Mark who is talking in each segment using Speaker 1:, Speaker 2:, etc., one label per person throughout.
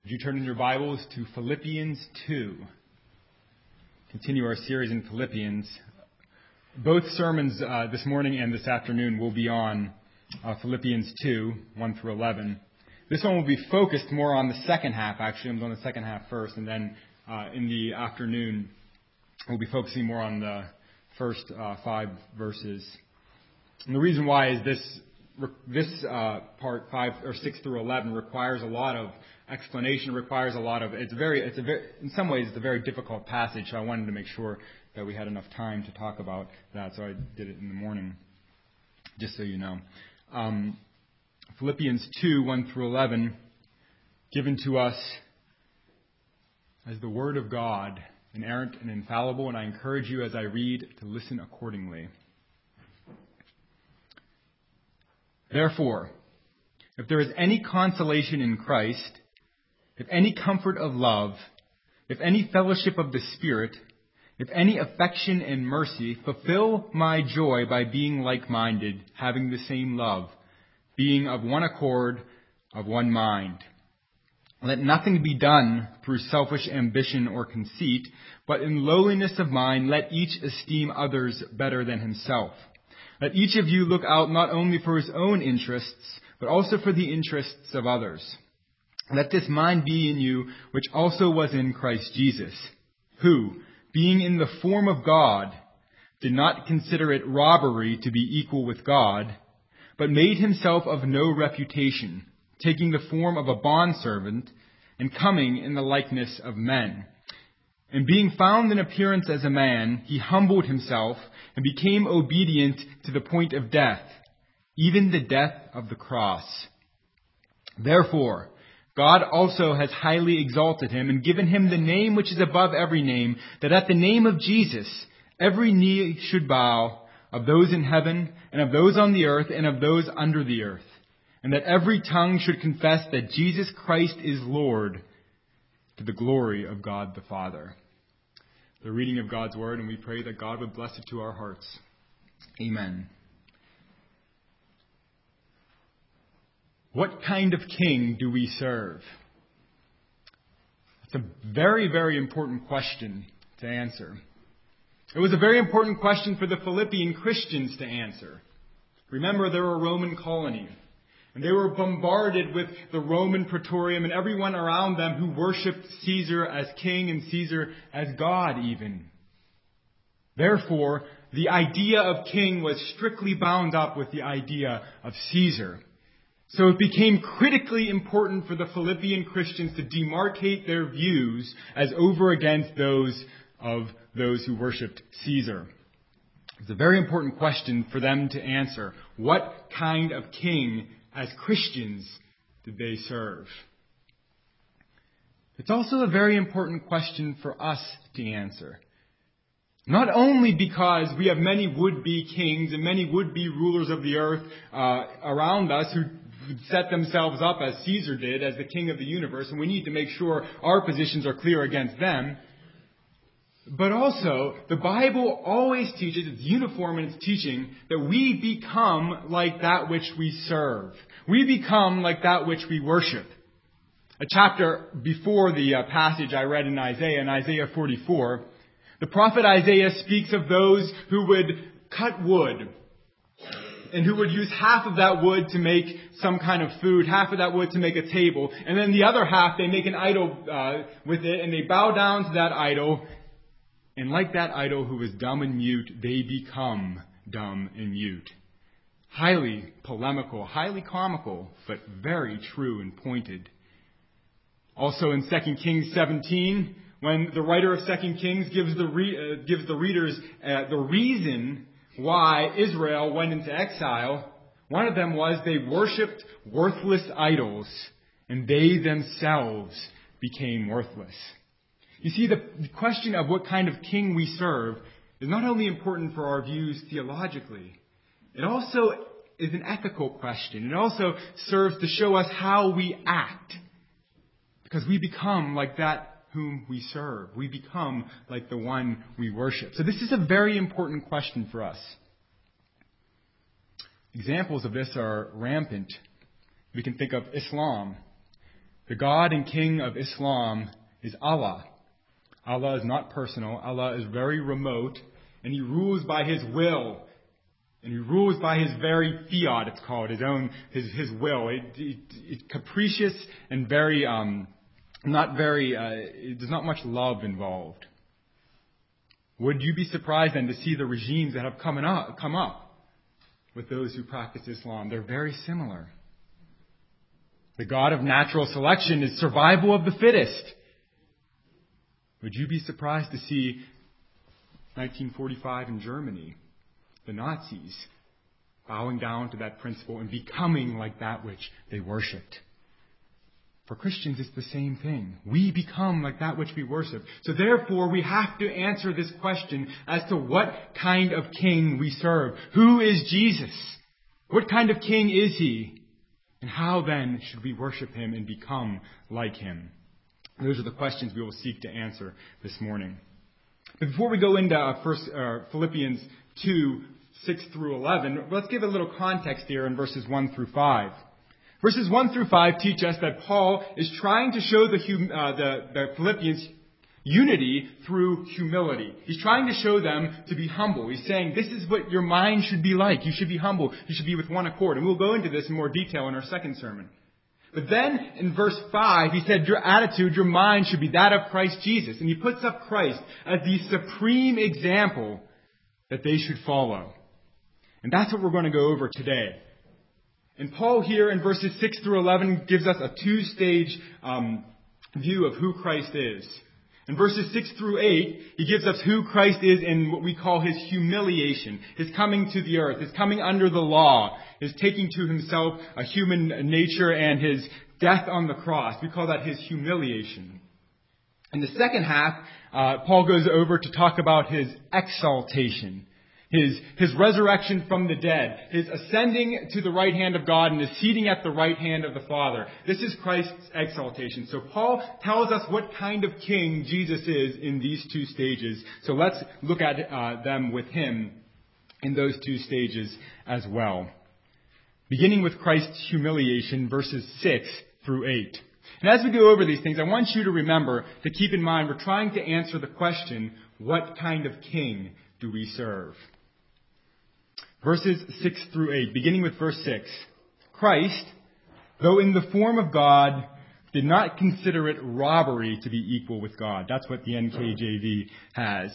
Speaker 1: Would you turn in your Bibles to Philippians 2? Continue our series in Philippians. Both sermons this morning and this afternoon will be on Philippians 2, 1 through 11. This one will be focused more on the second half, actually. I'm doing the second half first, and then in the afternoon we'll be focusing more on the first 5 verses. And the reason why is this part 5 or 6 through 11 requires a lot of explanation. Requires a lot of. In some ways, it's a very difficult passage. So I wanted to make sure that we had enough time to talk about that. So I did it in the morning, just so you know. Philippians 2, 1 through 11, given to us as the Word of God, inerrant and infallible, and I encourage you as I read to listen accordingly. Therefore, if there is any consolation in Christ, if any comfort of love, if any fellowship of the Spirit, if any affection and mercy, fulfill my joy by being like-minded, having the same love, being of one accord, of one mind. Let nothing be done through selfish ambition or conceit, but in lowliness of mind let each esteem others better than himself. Let each of you look out not only for his own interests, but also for the interests of others. Let this mind be in you, which also was in Christ Jesus, who, being in the form of God, did not consider it robbery to be equal with God, but made himself of no reputation, taking the form of a bondservant, and coming in the likeness of men. And being found in appearance as a man, he humbled himself and became obedient to the point of death, even the death of the cross. Therefore, God also has highly exalted him and given him the name which is above every name, that at the name of Jesus every knee should bow, of those in heaven and of those on the earth and of those under the earth, and that every tongue should confess that Jesus Christ is Lord, to the glory of God the Father. The reading of God's Word, and we pray that God would bless it to our hearts. Amen. What kind of king do we serve? It's a very, very important question to answer. It was a very important question for the Philippian Christians to answer. Remember, they were a Roman colony. And they were bombarded with the Roman Praetorium and everyone around them who worshipped Caesar as king and Caesar as God even. Therefore, the idea of king was strictly bound up with the idea of Caesar. So it became critically important for the Philippian Christians to demarcate their views as over against those of those who worshipped Caesar. It's a very important question for them to answer. What kind of king as Christians did they serve? It's also a very important question for us to answer. Not only because we have many would-be kings and many would-be rulers of the earth around us who set themselves up as Caesar did, as the king of the universe, and we need to make sure our positions are clear against them. But also, the Bible always teaches, it's uniform in its teaching, that we become like that which we serve. We become like that which we worship. A chapter before the passage I read in Isaiah 44, the prophet Isaiah speaks of those who would cut wood and who would use half of that wood to make some kind of food, half of that wood to make a table, and then the other half they make an idol with it, and they bow down to that idol. And like that idol who was dumb and mute, they become dumb and mute. Highly polemical, highly comical, but very true and pointed. Also in 2 Kings 17, when the writer of 2 Kings gives the readers the reason why Israel went into exile, one of them was they worshipped worthless idols, and they themselves became worthless. You see, the question of what kind of king we serve is not only important for our views theologically, it also is an ethical question. It also serves to show us how we act. Because we become like that whom we serve. We become like the one we worship. So this is a very important question for us. Examples of this are rampant. We can think of Islam. The God and King of Islam is Allah. Allah is not personal. Allah is very remote, and He rules by His will. And He rules by His very fiat, it's called, His will. It's capricious and very, there's not much love involved. Would you be surprised then to see the regimes that have come up with those who practice Islam? They're very similar. The God of natural selection is survival of the fittest. Would you be surprised to see 1945 in Germany, the Nazis bowing down to that principle and becoming like that which they worshipped? For Christians, it's the same thing. We become like that which we worship. So therefore, we have to answer this question as to what kind of king we serve. Who is Jesus? What kind of king is He? And how then should we worship Him and become like Him? Those are the questions we will seek to answer this morning. But before we go into Philippians 2, 6 through 11, let's give a little context here in verses 1 through 5. Verses 1 through 5 teach us that Paul is trying to show the Philippians unity through humility. He's trying to show them to be humble. He's saying, this is what your mind should be like. You should be humble. You should be with one accord. And we'll go into this in more detail in our second sermon. But then in verse 5, he said, your attitude, your mind should be that of Christ Jesus. And he puts up Christ as the supreme example that they should follow. And that's what we're going to go over today. And Paul here in verses 6 through 11 gives us a two-stage view of who Christ is. In verses 6 through 8, he gives us who Christ is in what we call His humiliation, His coming to the earth, His coming under the law, His taking to Himself a human nature, and His death on the cross. We call that His humiliation. In the second half, Paul goes over to talk about His exaltation. His resurrection from the dead, His ascending to the right hand of God and His seating at the right hand of the Father. This is Christ's exaltation. So Paul tells us what kind of king Jesus is in these two stages. So let's look at them with Him in those two stages as well. Beginning with Christ's humiliation, verses 6 through 8. And as we go over these things, I want you to remember to keep in mind we're trying to answer the question, what kind of king do we serve? Verses 6 through 8, beginning with verse 6. Christ, though in the form of God, did not consider it robbery to be equal with God. That's what the NKJV has.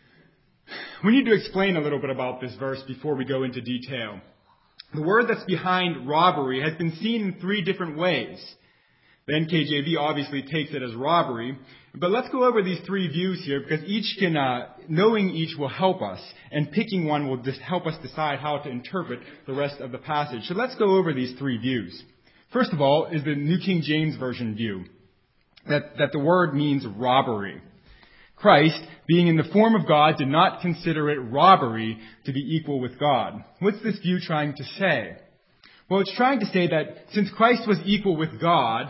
Speaker 1: We need to explain a little bit about this verse before we go into detail. The word that's behind robbery has been seen in three different ways. The NKJV obviously takes it as robbery. But let's go over these three views here, because knowing each will help us, and picking one will just help us decide how to interpret the rest of the passage. So let's go over these three views. First of all is the New King James Version view, that the word means robbery. Christ, being in the form of God, did not consider it robbery to be equal with God. What's this view trying to say? Well, it's trying to say that since Christ was equal with God,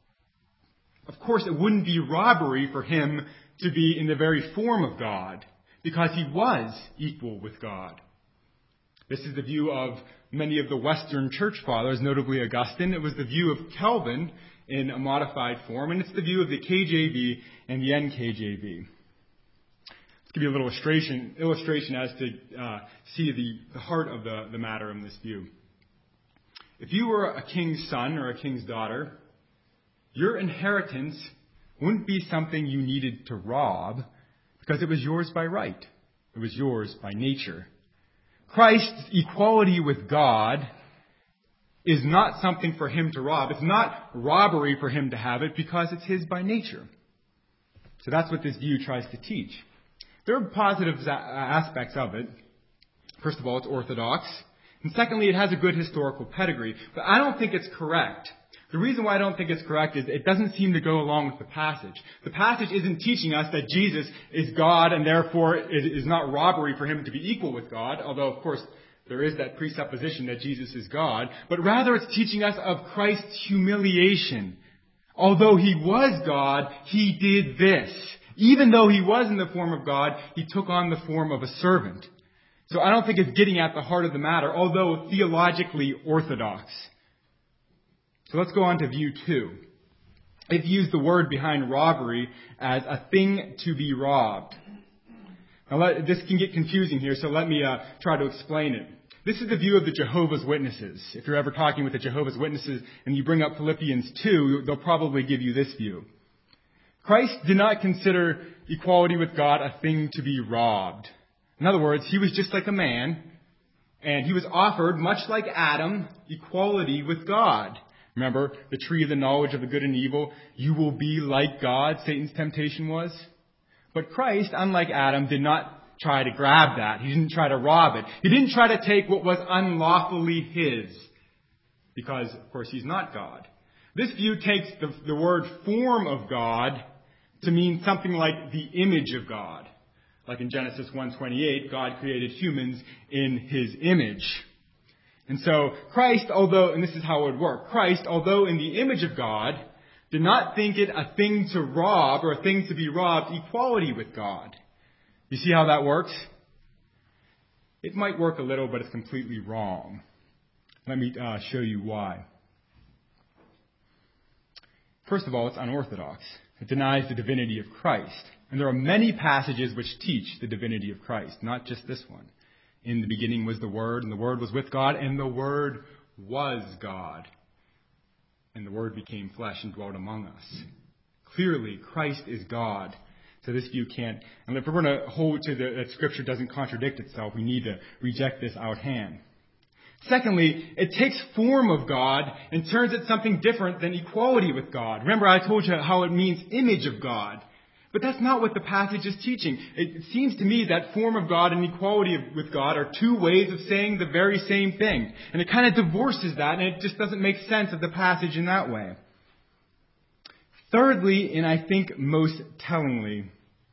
Speaker 1: of course, it wouldn't be robbery for Him to be in the very form of God, because He was equal with God. This is the view of many of the Western church fathers, notably Augustine. It was the view of Calvin in a modified form, and it's the view of the KJV and the NKJV. Let's give you a little illustration as to see the heart of the matter in this view. If you were a king's son or a king's daughter, your inheritance wouldn't be something you needed to rob, because it was yours by right. It was yours by nature. Christ's equality with God is not something for Him to rob. It's not robbery for Him to have it, because it's His by nature. So that's what this view tries to teach. There are positive aspects of it. First of all, it's orthodox. And secondly, it has a good historical pedigree. But I don't think it's correct. The reason why I don't think it's correct is it doesn't seem to go along with the passage. The passage isn't teaching us that Jesus is God, and therefore it is not robbery for Him to be equal with God, although of course there is that presupposition that Jesus is God. But rather it's teaching us of Christ's humiliation. Although He was God, He did this. Even though He was in the form of God, He took on the form of a servant. So I don't think it's getting at the heart of the matter, although theologically orthodox. So let's go on to view 2. It used the word behind robbery as a thing to be robbed. Now, this can get confusing here, so let me try to explain it. This is the view of the Jehovah's Witnesses. If you're ever talking with the Jehovah's Witnesses and you bring up Philippians 2, they'll probably give you this view. Christ did not consider equality with God a thing to be robbed. In other words, he was just like a man, and he was offered, much like Adam, equality with God. Remember, the tree of the knowledge of the good and evil, you will be like God, Satan's temptation was. But Christ, unlike Adam, did not try to grab that. He didn't try to rob it. He didn't try to take what was unlawfully his, because, of course, he's not God. This view takes the word form of God to mean something like the image of God. Like in Genesis 1:28, God created humans in his image. And so Christ, and this is how it would work, Christ, although in the image of God, did not think it a thing to rob or a thing to be robbed, equality with God. You see how that works? It might work a little, but it's completely wrong. Let me show you why. First of all, it's unorthodox. It denies the divinity of Christ. And there are many passages which teach the divinity of Christ, not just this one. In the beginning was the Word, and the Word was with God, and the Word was God. And the Word became flesh and dwelt among us. Clearly, Christ is God. So this view can't, and if we're going to hold to that Scripture doesn't contradict itself, we need to reject this out hand. Secondly, it takes form of God and turns it something different than equality with God. Remember, I told you how it means image of God. But that's not what the passage is teaching. It seems to me that form of God and equality with God are two ways of saying the very same thing. And it kind of divorces that, and it just doesn't make sense of the passage in that way. Thirdly, and I think most tellingly,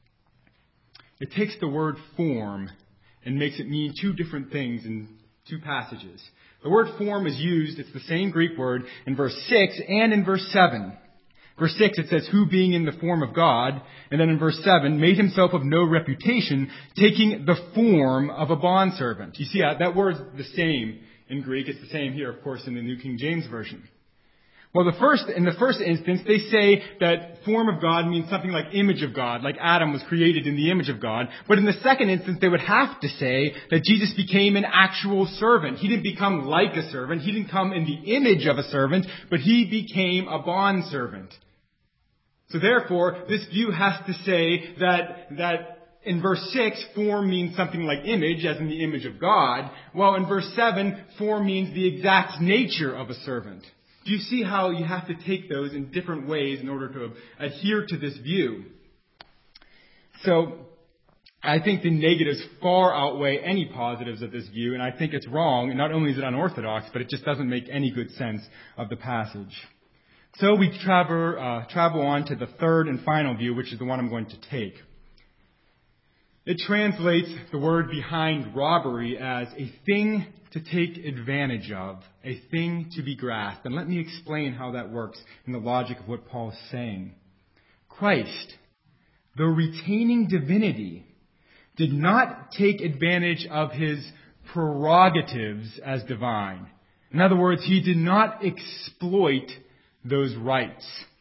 Speaker 1: it takes the word form and makes it mean two different things in two passages. The word form is used, it's the same Greek word, in verse 6 and in verse 7. Verse 6, it says, who being in the form of God, and then in verse 7, made himself of no reputation, taking the form of a bondservant. You see, that word's the same in Greek. It's the same here, of course, in the New King James Version. Well, in the first instance, they say that form of God means something like image of God, like Adam was created in the image of God. But in the second instance, they would have to say that Jesus became an actual servant. He didn't become like a servant. He didn't come in the image of a servant, but he became a bondservant. So therefore, this view has to say that in verse 6, form means something like image, as in the image of God, while in verse 7, form means the exact nature of a servant. Do you see how you have to take those in different ways in order to adhere to this view? So, I think the negatives far outweigh any positives of this view, and I think it's wrong. And not only is it unorthodox, but it just doesn't make any good sense of the passage. So we travel on to the third and final view, which is the one I'm going to take. It translates the word behind robbery as a thing to take advantage of, a thing to be grasped. And let me explain how that works in the logic of what Paul is saying. Christ, though retaining divinity, did not take advantage of his prerogatives as divine. In other words, he did not exploit those rights.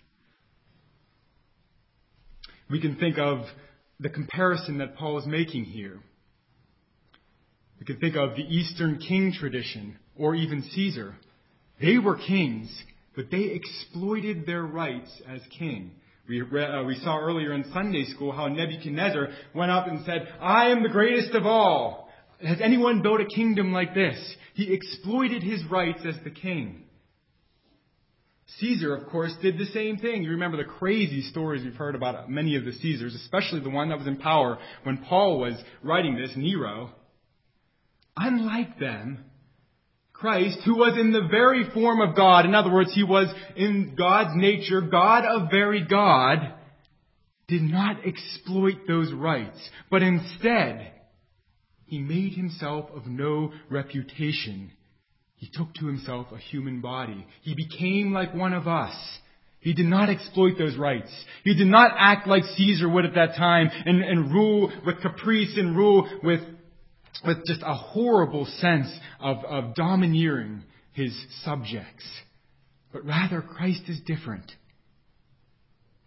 Speaker 1: We can think of the comparison that Paul is making here. We can think of the Eastern king tradition, or even Caesar. They were kings, but they exploited their rights as king. We saw earlier in Sunday school how Nebuchadnezzar went up and said, I am the greatest of all. Has anyone built a kingdom like this? He exploited his rights as the king. Caesar, of course, did the same thing. You remember the crazy stories we've heard about many of the Caesars, especially the one that was in power when Paul was writing this, Nero. Unlike them, Christ, who was in the very form of God, in other words, he was in God's nature, God of very God, did not exploit those rights, but instead, he made himself of no reputation. He took to himself a human body. He became like one of us. He did not exploit those rights. He did not act like Caesar would at that time and rule with caprice and rule with just a horrible sense of domineering his subjects. But rather, Christ is different.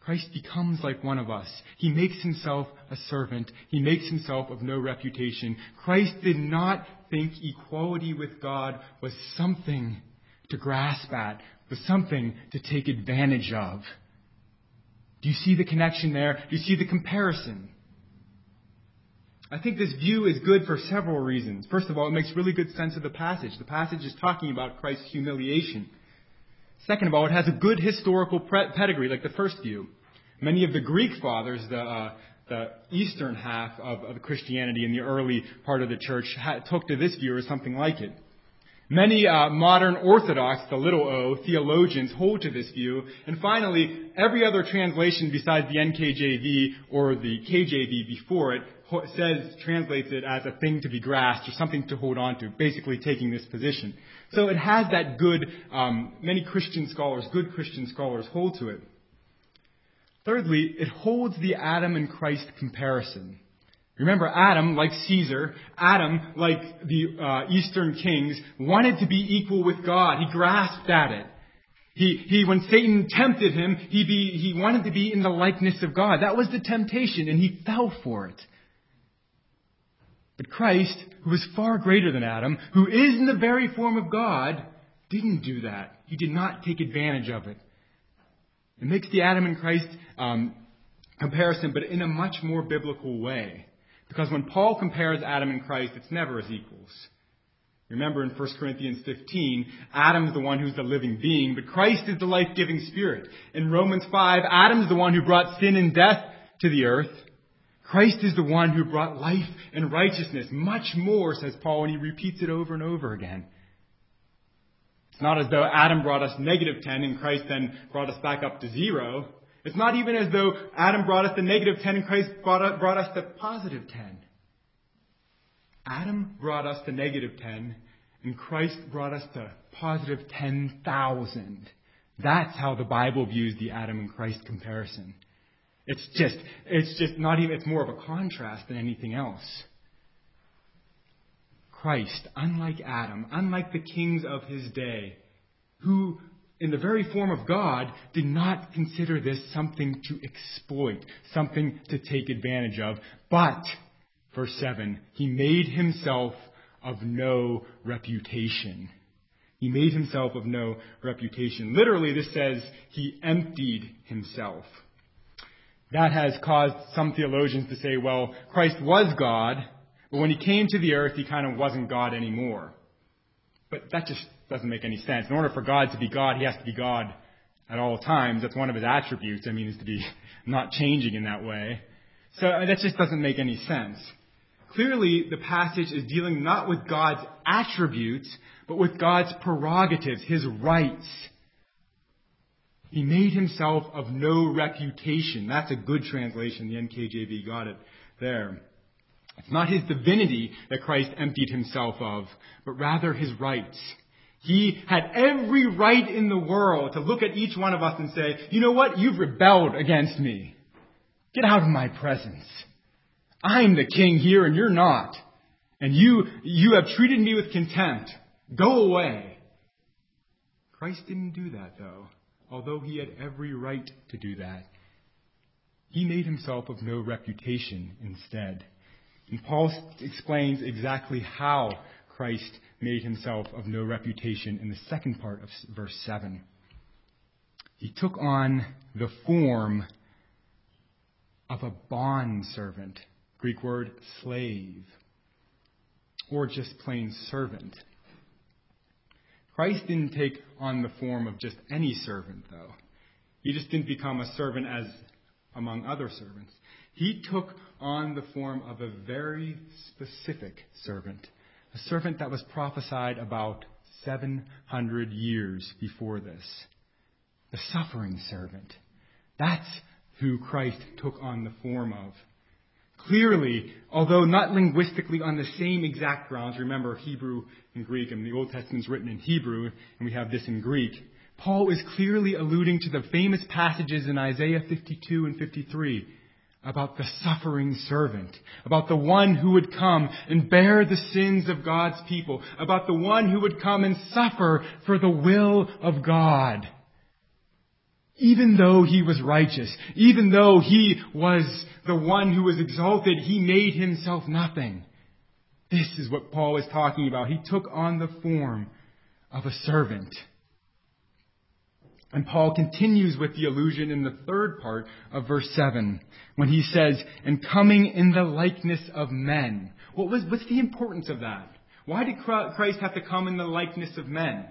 Speaker 1: Christ becomes like one of us. He makes himself a servant. He makes himself of no reputation. Christ did not think equality with God was something to grasp at, was something to take advantage of. Do you see the connection there? Do you see the comparison? I think this view is good for several reasons. First of all, it makes really good sense of the passage. The passage is talking about Christ's humiliation. Second of all, it has a good historical pedigree, like the first view. Many of the Greek fathers, the eastern half of Christianity in the early part of the church, took to this view or something like it. Many modern Orthodox, the little o, theologians hold to this view. And finally, every other translation besides the NKJV or the KJV before it translates it as a thing to be grasped or something to hold on to, basically taking this position. So it has that good, many Christian scholars, good Christian scholars hold to it. Thirdly, it holds the Adam and Christ comparison. Remember, Adam, like Caesar, Adam, like the Eastern kings, wanted to be equal with God. He grasped at it. He when Satan tempted him, he wanted to be in the likeness of God. That was the temptation, and he fell for it. But Christ, who is far greater than Adam, who is in the very form of God, didn't do that. He did not take advantage of it. It makes the Adam and Christ comparison, but in a much more biblical way. Because when Paul compares Adam and Christ, it's never as equals. Remember in 1 Corinthians 15, Adam's the one who's the living being, but Christ is the life-giving spirit. In Romans 5, Adam's the one who brought sin and death to the earth. Christ is the one who brought life and righteousness. Much more, says Paul, and he repeats it over and over again. It's not as though Adam brought us -10 and Christ then brought us back up to 0. It's not even as though Adam brought us to -10 and Christ brought us to +10. Adam brought us to -10 and Christ brought us to +10,000. That's how the Bible views the Adam and Christ comparison. It's just not even, it's more of a contrast than anything else. Christ, unlike Adam, unlike the kings of his day, who in the very form of God, did not consider this something to exploit, something to take advantage of. But, verse 7, he made himself of no reputation. He made himself of no reputation. Literally, this says he emptied himself. That has caused some theologians to say, well, Christ was God, but when he came to the earth, he kind of wasn't God anymore. But that just doesn't make any sense. In order for God to be God, he has to be God at all times. That's one of his attributes. Is to be not changing in that way. So that just doesn't make any sense. Clearly, the passage is dealing not with God's attributes, but with God's prerogatives, his rights. He made himself of no reputation. That's a good translation. The NKJV got it there. It's not his divinity that Christ emptied himself of, but rather his rights. He had every right in the world to look at each one of us and say, you know what? You've rebelled against me. Get out of my presence. I'm the king here and you're not. And you have treated me with contempt. Go away. Christ didn't do that, though, although he had every right to do that. He made himself of no reputation instead. And Paul explains exactly how Christ made himself of no reputation in the second part of verse 7. He took on the form of a bondservant, Greek word slave, or just plain servant. Christ didn't take on the form of just any servant, though. He just didn't become a servant as among other servants. He took on the form of a very specific servant, a servant that was prophesied about 700 years before this. The suffering servant. That's who Christ took on the form of. Clearly, although not linguistically on the same exact grounds, remember Hebrew and Greek, and the Old Testament's written in Hebrew, and we have this in Greek, Paul is clearly alluding to the famous passages in Isaiah 52 and 53 about the suffering servant, about the one who would come and bear the sins of God's people, about the one who would come and suffer for the will of God. Even though he was righteous, even though he was the one who was exalted, he made himself nothing. This is what Paul is talking about. He took on the form of a servant. And Paul continues with the allusion in the third part of verse 7 when he says, and coming in the likeness of men. What's the importance of that? Why did Christ have to come in the likeness of men?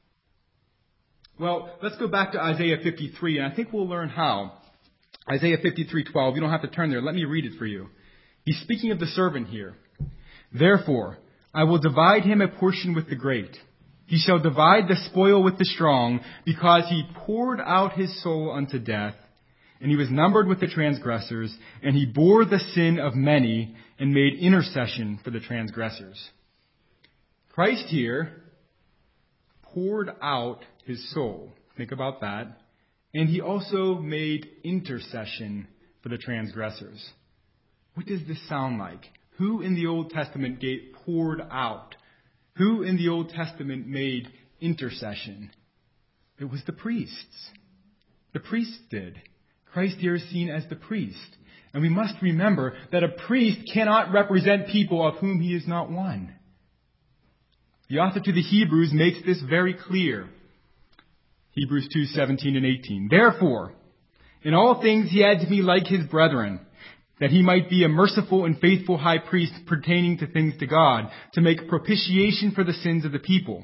Speaker 1: Well, let's go back to Isaiah 53, and I think we'll learn how. Isaiah 53:12. You don't have to turn there. Let me read it for you. He's speaking of the servant here. Therefore, I will divide him a portion with the great. He shall divide the spoil with the strong, because he poured out his soul unto death, and he was numbered with the transgressors, and he bore the sin of many, and made intercession for the transgressors. Christ here poured out his soul. Think about that. And he also made intercession for the transgressors. What does this sound like? Who in the Old Testament poured out? Who in the Old Testament made intercession? It was the priests. The priests did. Christ here is seen as the priest. And we must remember that a priest cannot represent people of whom he is not one. The author to the Hebrews makes this very clear. Hebrews 2:17 and 18. Therefore, in all things he had to be like his brethren, that he might be a merciful and faithful high priest pertaining to things to God, to make propitiation for the sins of the people.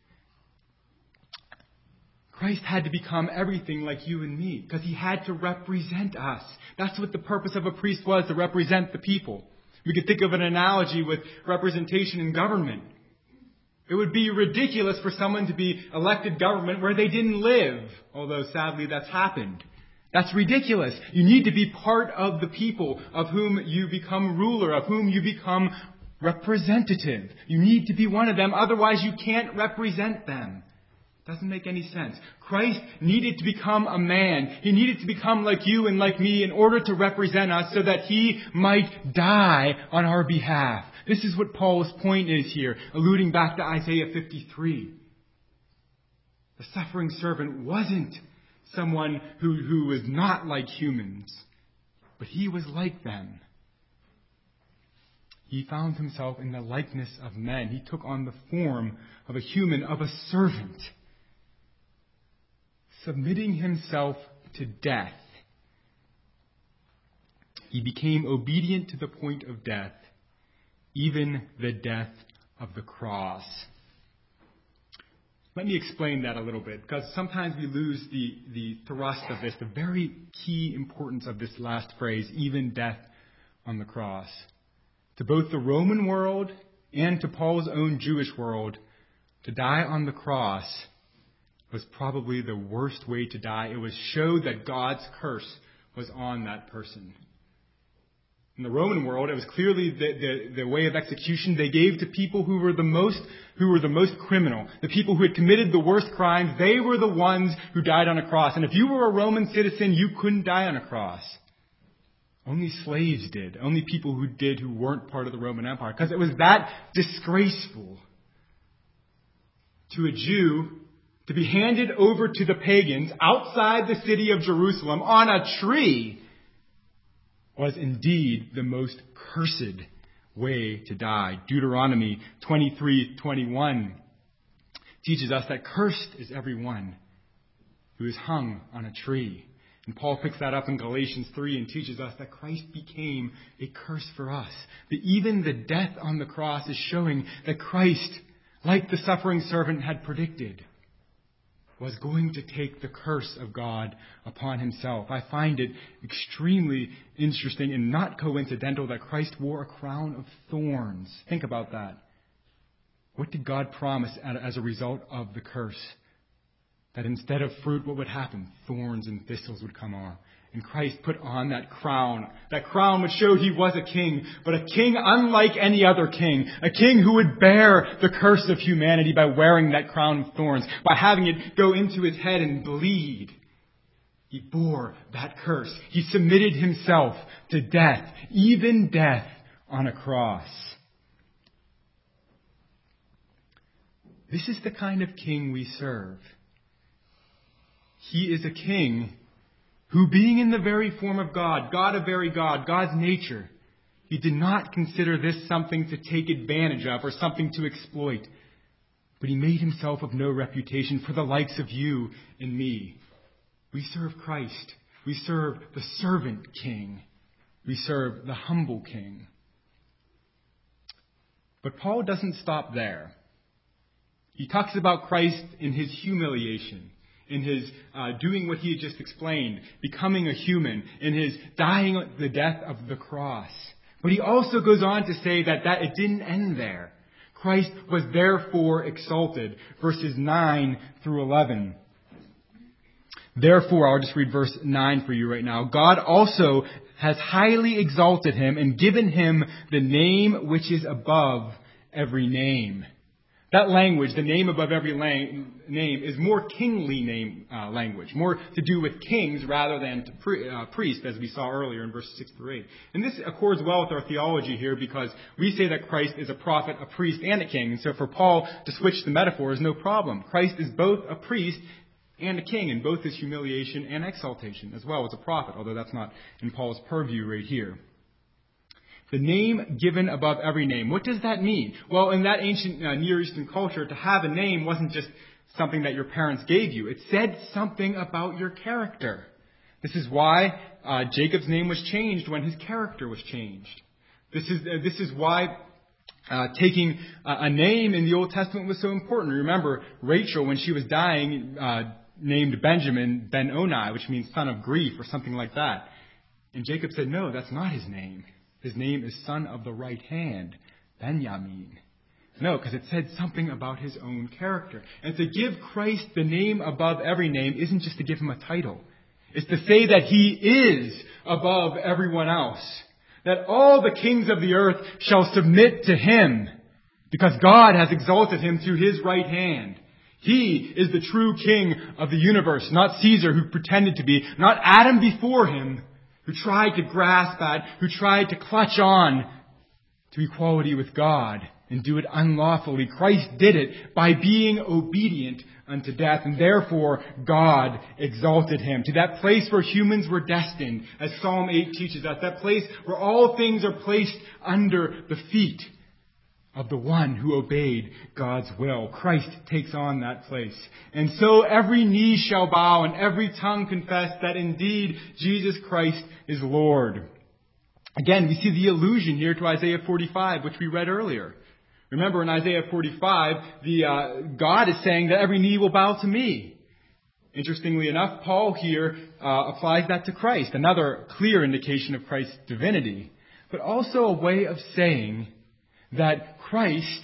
Speaker 1: Christ had to become everything like you and me, because he had to represent us. That's what the purpose of a priest was, to represent the people. We could think of an analogy with representation in government. It would be ridiculous for someone to be elected government where they didn't live, although sadly that's happened. That's ridiculous. You need to be part of the people of whom you become ruler, of whom you become representative. You need to be one of them, otherwise you can't represent them. Doesn't make any sense. Christ needed to become a man. He needed to become like you and like me in order to represent us so that he might die on our behalf. This is what Paul's point is here, alluding back to Isaiah 53. The suffering servant wasn't someone who was not like humans, but he was like them. He found himself in the likeness of men. He took on the form of a human, of a servant, submitting himself to death. He became obedient to the point of death, even the death of the cross. Let me explain that a little bit, because sometimes we lose the thrust of this, the very key importance of this last phrase, even death on the cross. To both the Roman world and to Paul's own Jewish world, to die on the cross was probably the worst way to die. It was showed that God's curse was on that person. In the Roman world, it was clearly the way of execution they gave to people who were the most criminal. The people who had committed the worst crimes, they were the ones who died on a cross. And if you were a Roman citizen, you couldn't die on a cross. Only slaves did. Only people who weren't part of the Roman Empire. Because it was that disgraceful to a Jew to be handed over to the pagans outside the city of Jerusalem on a tree was indeed the most cursed way to die. Deuteronomy 23:21 teaches us that cursed is everyone who is hung on a tree. And Paul picks that up in Galatians 3 and teaches us that Christ became a curse for us. That even the death on the cross is showing that Christ, like the suffering servant had predicted, was going to take the curse of God upon himself. I find it extremely interesting and not coincidental that Christ wore a crown of thorns. Think about that. What did God promise as a result of the curse? That instead of fruit, what would happen? Thorns and thistles would come on. And Christ put on that crown. That crown would show he was a king, but a king unlike any other king. A king who would bear the curse of humanity by wearing that crown of thorns, by having it go into his head and bleed. He bore that curse. He submitted himself to death, even death on a cross. This is the kind of king we serve. He is a king who, being in the very form of God, God of very God, God's nature, he did not consider this something to take advantage of or something to exploit. But he made himself of no reputation for the likes of you and me. We serve Christ. We serve the servant king. We serve the humble king. But Paul doesn't stop there. He talks about Christ in his humiliation, in his doing what he had just explained, becoming a human, in his dying the death of the cross. But he also goes on to say that it didn't end there. Christ was therefore exalted, verses 9 through 11. Therefore, I'll just read verse 9 for you right now. God also has highly exalted him and given him the name which is above every name. That language, the name above every name, is more kingly language, more to do with kings rather than to priests, as we saw earlier in verses 6 through 8. And this accords well with our theology here because we say that Christ is a prophet, a priest, and a king. And so for Paul to switch the metaphor is no problem. Christ is both a priest and a king in both his humiliation and exaltation, as well as a prophet, although that's not in Paul's purview right here. The name given above every name. What does that mean? Well, in that ancient Near Eastern culture, to have a name wasn't just something that your parents gave you. It said something about your character. This is why Jacob's name was changed when his character was changed. This is why taking a name in the Old Testament was so important. Remember, Rachel, when she was dying, named Benjamin Ben-Oni, which means son of grief or something like that. And Jacob said, no, that's not his name. His name is son of the right hand, Benjamin. No, because it said something about his own character. And to give Christ the name above every name isn't just to give him a title. It's to say that he is above everyone else. That all the kings of the earth shall submit to him because God has exalted him to his right hand. He is the true king of the universe, not Caesar who pretended to be, not Adam before him, who tried to grasp at, who tried to clutch on to equality with God and do it unlawfully. Christ did it by being obedient unto death, and therefore God exalted him to that place where humans were destined, as Psalm 8 teaches us, that place where all things are placed under the feet of the one who obeyed God's will. Christ takes on that place. And so every knee shall bow and every tongue confess that indeed Jesus Christ is Lord. Again, we see the allusion here to Isaiah 45, which we read earlier. Remember in Isaiah 45, God is saying that every knee will bow to me. Interestingly enough, Paul here applies that to Christ, another clear indication of Christ's divinity, but also a way of saying that Christ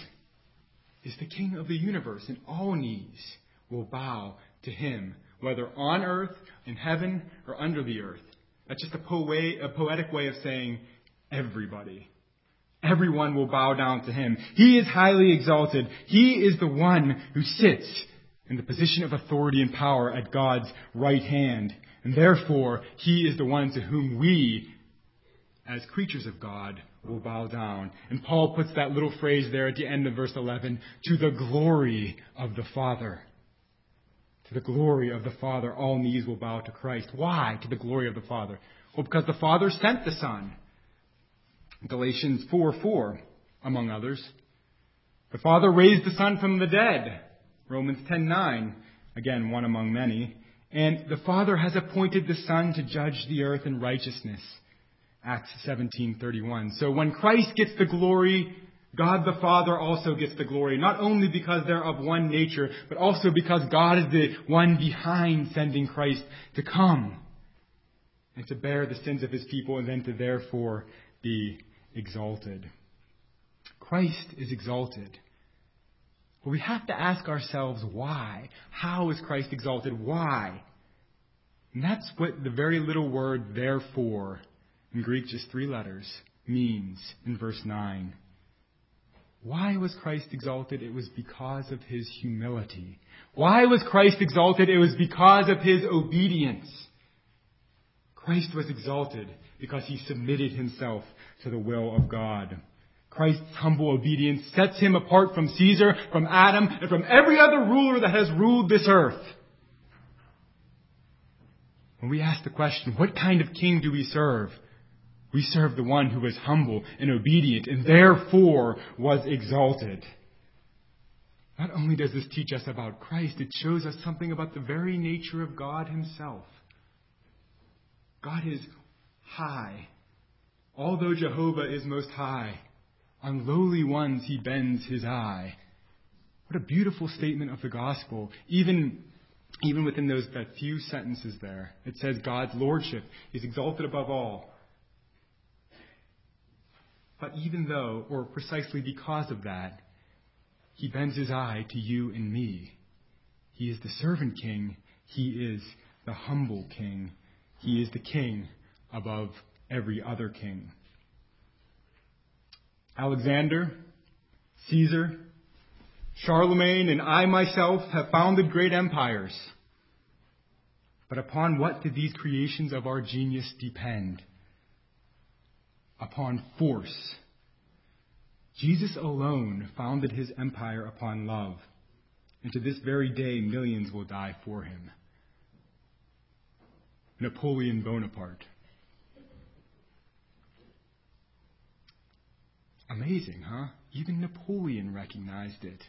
Speaker 1: is the King of the universe, and all knees will bow to him, whether on earth, in heaven, or under the earth. That's just a poetic way of saying everybody. Everyone will bow down to him. He is highly exalted. He is the one who sits in the position of authority and power at God's right hand. And therefore, he is the one to whom we, as creatures of God, will bow down. And Paul puts that little phrase there at the end of verse 11, to the glory of the Father. To the glory of the Father, all knees will bow to Christ. Why to the glory of the Father? Well, because the Father sent the Son. Galatians 4:4, among others. The Father raised the Son from the dead. Romans 10:9, again, one among many. And the Father has appointed the Son to judge the earth in righteousness. Acts 17:31. So when Christ gets the glory, God the Father also gets the glory. Not only because they're of one nature, but also because God is the one behind sending Christ to come and to bear the sins of his people and then to therefore be exalted. Christ is exalted. But we have to ask ourselves why. How is Christ exalted? Why? And that's what the very little word therefore, in Greek just 3 letters, means in verse 9. Why was Christ exalted? It was because of his humility. Why was Christ exalted? It was because of his obedience. Christ was exalted because he submitted himself to the will of God. Christ's humble obedience sets him apart from Caesar, from Adam, and from every other ruler that has ruled this earth. When we ask the question, what kind of king do we serve? We serve the one who was humble and obedient and therefore was exalted. Not only does this teach us about Christ, it shows us something about the very nature of God himself. God is high. Although Jehovah is most high, on lowly ones he bends his eye. What a beautiful statement of the gospel. Even within that few sentences there, it says God's lordship is exalted above all. But even though, or precisely because of that, he bends his eye to you and me. He is the servant king. He is the humble king. He is the king above every other king. Alexander, Caesar, Charlemagne, and I myself have founded great empires. But upon what did these creations of our genius depend? Upon force. Jesus alone founded his empire upon love. And to this very day, millions will die for him. Napoleon Bonaparte. Amazing, huh? Even Napoleon recognized it.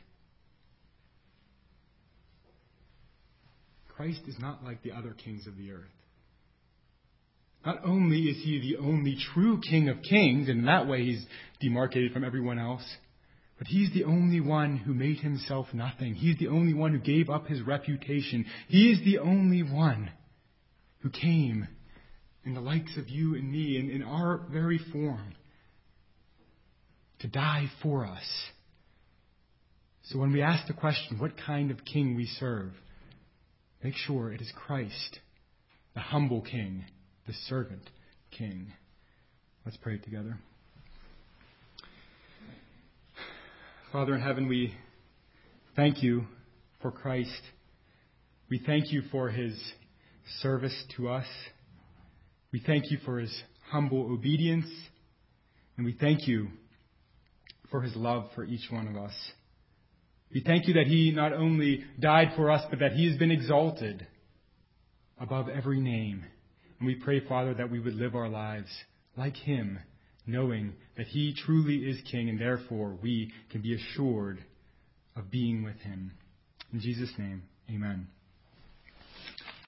Speaker 1: Christ is not like the other kings of the earth. Not only is he the only true King of kings, and in that way he's demarcated from everyone else, but he's the only one who made himself nothing. He's the only one who gave up his reputation. He is the only one who came in the likes of you and me, in our very form, to die for us. So when we ask the question, what kind of king we serve, make sure it is Christ, the humble king, the servant king. Let's pray together. Father in heaven, we thank you for Christ. We thank you for his service to us. We thank you for his humble obedience. And we thank you for his love for each one of us. We thank you that he not only died for us, but that he has been exalted above every name. And we pray, Father, that we would live our lives like him, knowing that he truly is King, and therefore we can be assured of being with him. In Jesus' name, amen.